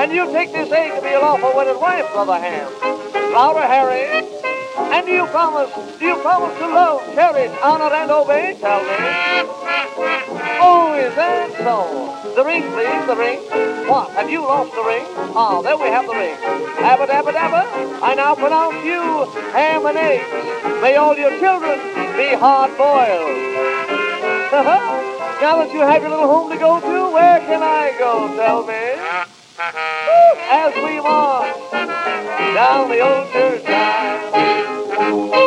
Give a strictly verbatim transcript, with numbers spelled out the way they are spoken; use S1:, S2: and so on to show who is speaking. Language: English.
S1: And you take this egg to be a lawful wedded wife, Brother Ham. Louder, Harry. And do you promise, do you promise to love, cherish, honor, and obey? Tell me. Oh, is that so? The ring, please, the ring. What, have you lost the ring? Ah, there we have the ring. Abba, dabba, dabba. I now pronounce you ham and eggs. May all your children be hard-boiled. Now that you have your little home to go to, where can I go, tell me? As we march down the old church side.